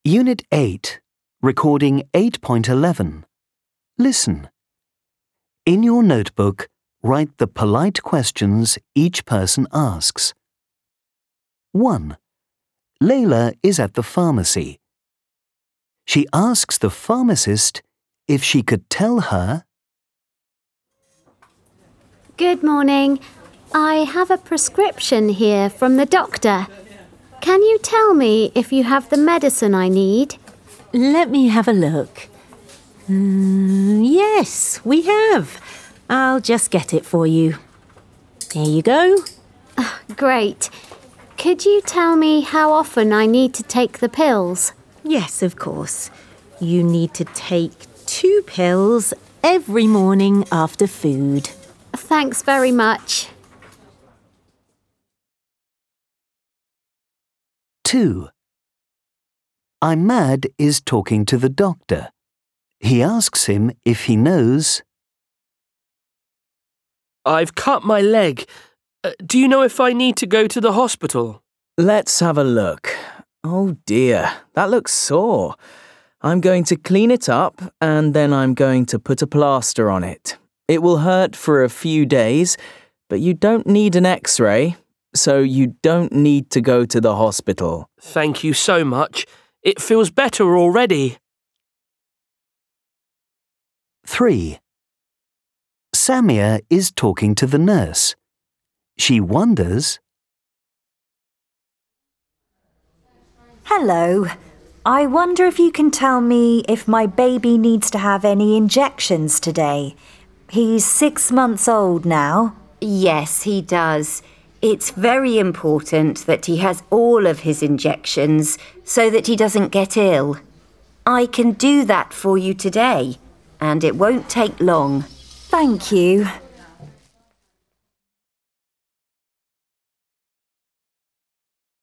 Unit 8, Recording 8.11. Listen. In your notebook, write the polite questions each person asks. 1. Layla is at the pharmacy. She asks the pharmacist if she could tell her. Good morning. I have a prescription here from the doctor. Can you tell me if you have the medicine I need? Let me have a look. Yes, we have. I'll just get it for you. Here you go. Great. Could you tell me how often I need to take the pills? Yes, of course. You need to take 2 pills every morning after food. Thanks very much. 2. Ahmad is talking to the doctor. He asks him if he knows. I've cut my leg. Do you know if I need to go to the hospital? Let's have a look. Oh dear, that looks sore. I'm going to clean it up and then I'm going to put a plaster on it. It will hurt for a few days, but you don't need an X-ray, so you don't need to go to the hospital. Thank you so much. It feels better already. 3. Samia is talking to the nurse. She wonders. Hello. I wonder if you can tell me if my baby needs to have any injections today. He's 6 months old now. Yes, he does. It's very important that he has all of his injections so that he doesn't get ill. I can do that for you today, and it won't take long. Thank you.